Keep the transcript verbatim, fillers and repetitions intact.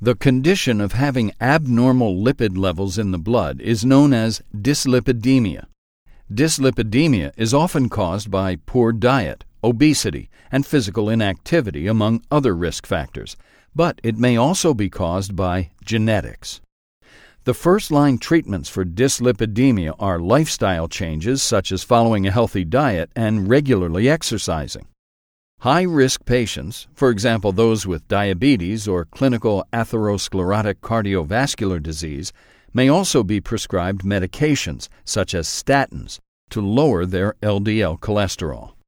The condition of having abnormal lipid levels in the blood is known as dyslipidemia. Dyslipidemia is often caused by poor diet, obesity, and physical inactivity, among other risk factors, but it may also be caused by genetics. The first-line treatments for dyslipidemia are lifestyle changes such as following a healthy diet and regularly exercising. High-risk patients, for example those with diabetes or clinical atherosclerotic cardiovascular disease, may also be prescribed medications such as statins to lower their L D L cholesterol.